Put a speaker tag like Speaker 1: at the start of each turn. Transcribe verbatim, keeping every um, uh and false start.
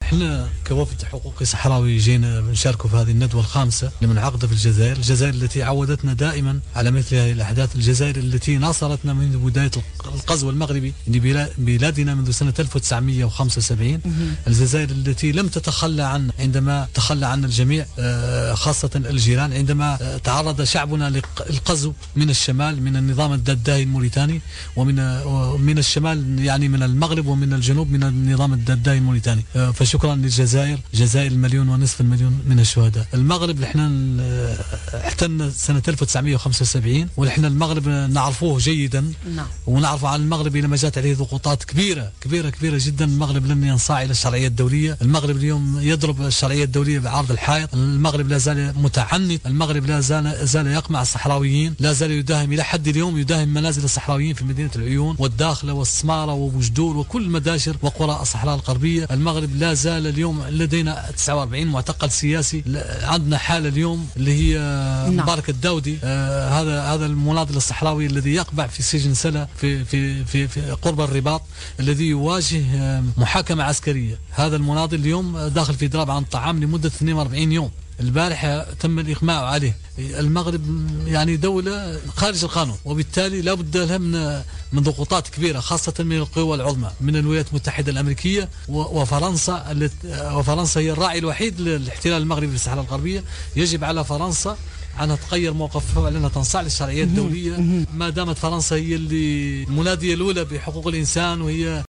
Speaker 1: احنا كوفد حقوقي صحراوي جينا نشاركوا في هذه الندوة الخامسة المنعقدة في الجزائر، الجزائر التي عودتنا دائما على مثل هذه الأحداث، الجزائر التي ناصرتنا منذ بداية الغزو المغربي لبلادنا منذ سنة ألف وتسعمئة وخمسة وسبعين، الجزائر التي لم تتخلى عن عندما تخلى عن الجميع خاصة الجيران، عندما تعرض شعبنا للغزو من الشمال من النظام الداداهي الموريتاني، ومن من الشمال يعني من المغرب ومن الجنوب من النظام الداداهي الموريتاني. فشكرا للجزائر، جزائر المليون ونصف المليون من الشهداء. المغرب احنا احتلنا سنة ألف وتسعمئة وخمسة وسبعين، ونحن المغرب نعرفوه جيدا، نعم. ونعرف عن المغرب لما جاءت عليه ضغوطات كبيرة كبيرة كبيرة جدا، المغرب لم ينصاع إلى الشرعية الدولية، المغرب اليوم يضرب الشرعية الدولية بعرض الحائط، المغرب لا زال متعنت، المغرب لا زال, زال يقمع الصحراويين، لا زال يداهم إلى حد اليوم يداهم منازل الصحراويين في مدينة العيون والداخلة والسمارة وبوجدور وكل مداشر وقرى الصحراء الغربية. المغرب لا زال اليوم لدينا تسعة وأربعين معتقل سياسي، عندنا حالة اليوم اللي هي مبارك الداودي، آه هذا هذا المناضل الصحراوي الذي يقبع في سجن سلا في في في, في قرب الرباط، الذي يواجه آه محاكمة عسكرية. هذا المناضل اليوم داخل في إضراب عن الطعام لمدة اثنين وأربعين يوم، البارحة تم الإقماع عليه. المغرب يعني دولة خارج القانون، وبالتالي لا بد لها من من ضغوطات كبيرة خاصة من القوى العظمى، من الولايات المتحدة الأمريكية وفرنسا، وفرنسا هي الراعي الوحيد للاحتلال المغربي في الصحراء الغربية. يجب على فرنسا أنها تغير موقفها وأنها تنصاع للشرعية الدولية، ما دامت فرنسا هي اللي المنادية الأولى بحقوق الإنسان، وهي